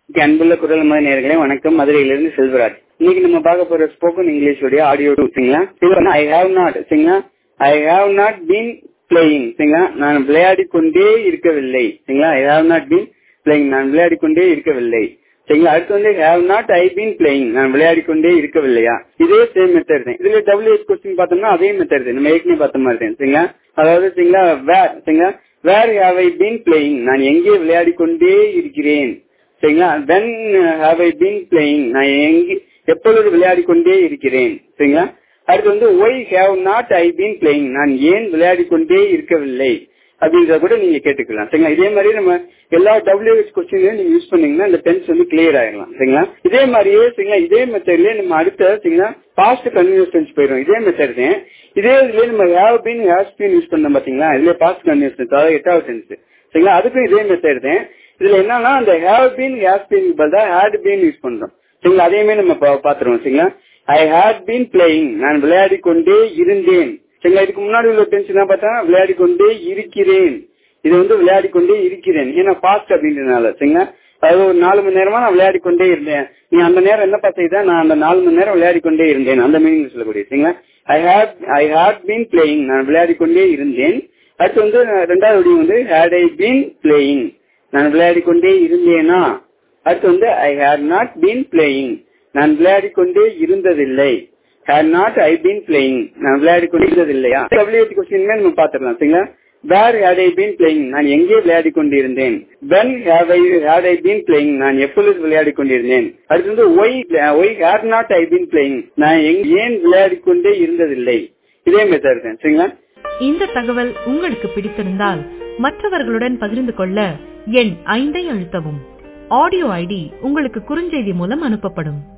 அன்புள்ள குரல் மத நேயர்களே வணக்கம். மதுரையிலிருந்து செல்வராஜ். இன்னைக்கு நம்ம பார்க்க போற ஸ்போக்கன் இங்கிலீஷ் உடைய audio I have not been playing. நான் விளையாடி கொண்டே இருக்கவில்லை. I have not been playing, நான் விளையாடி கொண்டே இருக்கவில்லை. சரிங்களா. அடுத்து வந்து have not I been playing, நான் விளையாடி கொண்டே இருக்கவில்லையா. இதே சேம் மெத்தட் தான். இதுல WH கொஸ்டின் பார்த்தோம்னா அதே மெத்தட் தான், நம்ம ஏற்கனவே பார்த்த மாதிரி தான். சரிங்களா. அதாவது சரிங்களா, where have I been playing, நான் எங்கே விளையாடி கொண்டே இருக்கிறேன். சரிங்களா. When have I been playing, நான் எப்பொழுது விளையாடி கொண்டே இருக்கிறேன். சரிங்களா. அடுத்து வந்து why have not I been playing, நான் ஏன் விளையாடி கொண்டே இருக்கவில்லை அப்படின்றத கூட நீங்க கேட்டுக்கலாம். சரிங்களா. இதே மாதிரி நம்ம எல்லா WH கொஸ்டினையும் நீங்க யூஸ் பண்ணீங்கன்னா இந்த டென்ஸ் வந்து கிளியர் ஆயிடலாம். சரிங்களா. இதே மாதிரியே சரிங்களா, இதே மெத்தட்லயே நம்ம அடுத்த சரிங்களா பாஸ்ட் கண்டினியூஸ் டென்ஸ் போயிடும். இதே மெத்தட் தான். இதே இதுலயே நம்ம have been has been use பண்ணோம் பாத்தீங்களா, இதுல பாஸ்ட் கண்டினியூஸ் டென்ஸ், அதாவது 8வது டென்ஸ். சரிங்களா. அதுக்கும் இதே மெத்தட் தான். இதுல என்னன்னா அந்த ஹேவ் பீன் ஹேஸ் பீன் பதிலா ஹேட் பீன் யூஸ் பண்றோம். சரிங்களா. அதையுமே நம்ம பாத்துருவோம். சரிங்களா. ஐ ஹேட் பீன் பிளேயிங், நான் விளையாடி கொண்டே இருந்தேன். சரிங்களா. இதுக்கு முன்னாடி உள்ள டென்ஸ் என்ன பார்த்தா விளையாடி கொண்டே இருக்கிறேன். இது வந்து விளையாடி கொண்டே இருக்கிறேன், ஏன்னா பாஸ்ட் அப்படின்றதுனால. சரிங்களா. அதாவது ஒரு 4 மணி நேரமா நான் விளையாடி கொண்டே இருந்தேன். நீ அந்த நேரம் என்னப்பா செய்த, நான் அந்த 4 மணி நேரம் விளையாடி கொண்டே இருந்தேன், அந்த மீனிங் சொல்லக்கூடிய. சரிங்களா. ஐ ஹேட் பீன் பிளேயிங், நான் விளையாடி கொண்டே இருந்தேன். அடுத்து வந்து 2வது வந்து ஹேட் ஐ பீன் பிளேயிங், நான் விளையாடி கொண்டே இருந்தேனா. அடுத்து வந்து I had not been playing, நான் விளையாடி கொண்டே இருந்ததில்லை. Had not I been playing, நான் விளையாடி கொண்டே இருந்ததில்லையா. WH கொஸ்டின் நம்ம பாத்துக்கலாம். சரிங்களா. Where had I been playing, நான் எங்கே விளையாடி கொண்டிருந்தேன். When had I been playing, நான் எப்பொழுது விளையாடி கொண்டிருந்தேன். அடுத்து வந்து why had not I been playing, நான் ஏன் விளையாடி கொண்டே இருந்ததில்லை. இதே மெத்தட் தான். சரிங்களா. இந்த தகவல் உங்களுக்கு பிடித்திருந்தால் மற்றவர்களுடன் பகிர்ந்து கொள்ள எண் 5 அழுத்தவும். ஆடியோ ஐடி உங்களுக்கு குறுஞ்செய்தி மூலம் அனுப்பப்படும்.